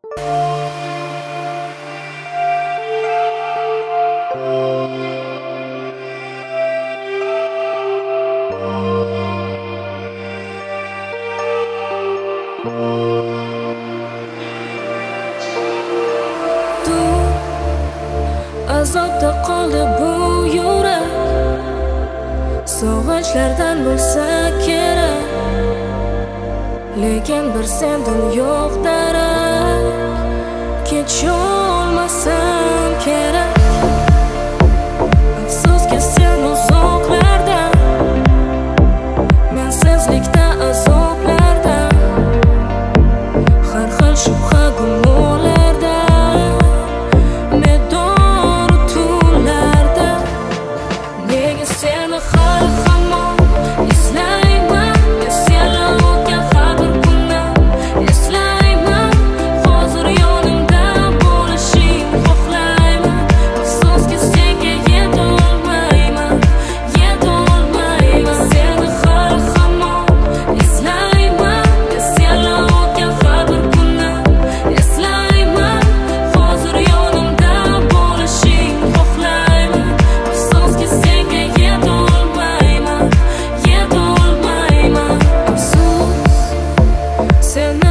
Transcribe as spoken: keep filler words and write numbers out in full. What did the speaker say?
Azobda qoldi bu yurak, sog'inchlardan bo'lsa kerak, lekin bir sendan yo'q darak, kecholmasam kerak. Afsuski sen uzoqlarda, mensizlikda azoblarda, har xil shubha gumonlarda, medoru tunlarda. Nega seni hali hamon eslayman, esla o'tgan har bir kunni eslayman. Hozir yonimda bo'lishingni xohlayman. Afsuski senga yetolmayman, yetolmayman. Seni hali hamon eslayman, esla o'tgan har bir kunni eslayman. Hozir yonimda bo'lishingni xohlayman. Afsuski senga yetolmayman, yetolmayman. Afsus sen